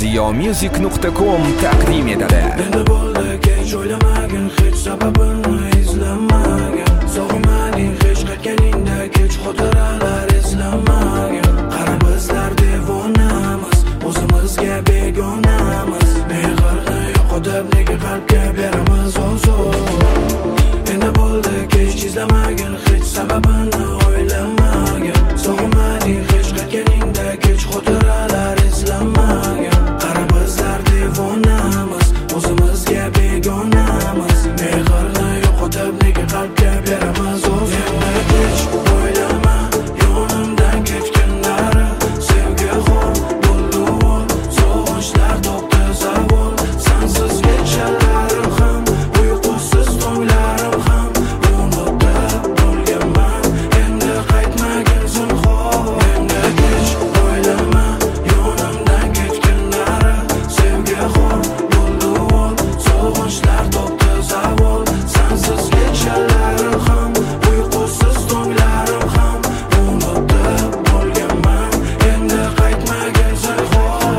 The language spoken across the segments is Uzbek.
ziyomusic.com taqdim etadi. Endi bo'ldi kech o'ylamagin, hech sababini izlamagin. Sog'inmading hech qaytganingda, kech xotiralar eslamagin. Qara bizlar devonamiz, o'zimizga begonamiz. Mehrni yo'qotib nega qalbga beramiz ozor. Endi bo'ldi kech izlamagin, hech sababini o'ylamagin. Sog'inmading hech qaytganingda, kech xotiralar eslamagin. Qara bizlar devonamiz, o'zimizga begonamiz. Mehrni yo'qotib nega qalbga beramiz ozor. Kech o'ylama, yonimdan kechganlari sevgi xor bo'ldi ol. Sog'inchlar topdi zavol, sensiz kechalarim ham, uyqusiz tonglarim ham. Unutib bo'lganman, endi qaytmagin zinhor. Endi kech o'ylama, yonimdan kechganlari sevgi xor bo'ldi ol. Sog'inchlar topdi zavol, sensiz kechalarim ham, uyqusiz tonglarim ham. Unutib bo'lganman, endi qaytmagin zinhor.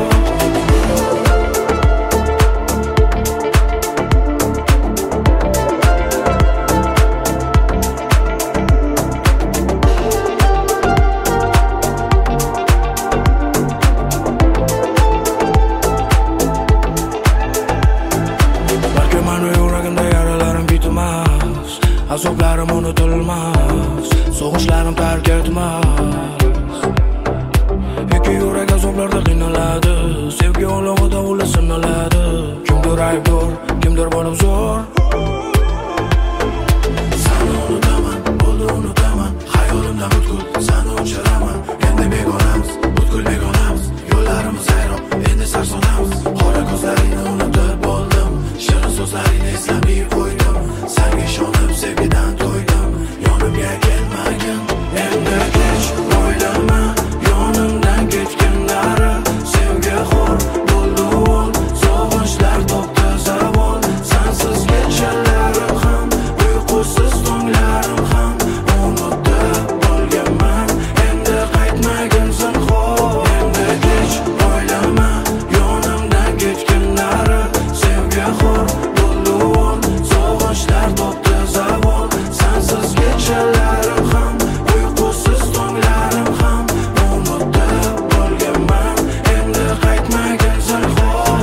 Balki mani yuragimda yaralarim bitmas, azoblarim unutilmas, sog'inchlarim tark etmas. Ikki yurak azoblarda qiynaladi, sevgi olovida ular sinaladi. Kimdir aybdor, kimdir bo'lib zo'r. Seni unutaman, bo'ldi unutaman, xayolimda butkul seni o'chiraman. Endi begonamiz, butkul begonamiz, yo'llarimiz ayro, endi sarsonamiz. Qora ko'zlaringni unutib bo'ldim, shirin so'zlaringni eslamay qo'ydim. Senga ishonib sevgidan to'ydim, yonimga kelmagin. Endi kech o'ylama, yonimdan kechganlari sevgi xor bo'ldi ol. Sog'inchlar topdi zavol, sensiz kechalarim ham, uyqusiz tonglarim ham. Unutib bo'lganman, endi qaytmagin zinhor. Endi kech o'ylama, yonimdan kechganlari sevgi xor bo'ldi ol. Sog'inchlar topdi zavol, sensiz kechalarim ham, uyqusiz tonglarim ham. Unutib bo'lganman, endi qaytmagin zinhor.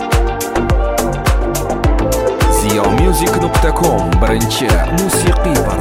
ziyomusic.com birinchi musiqiy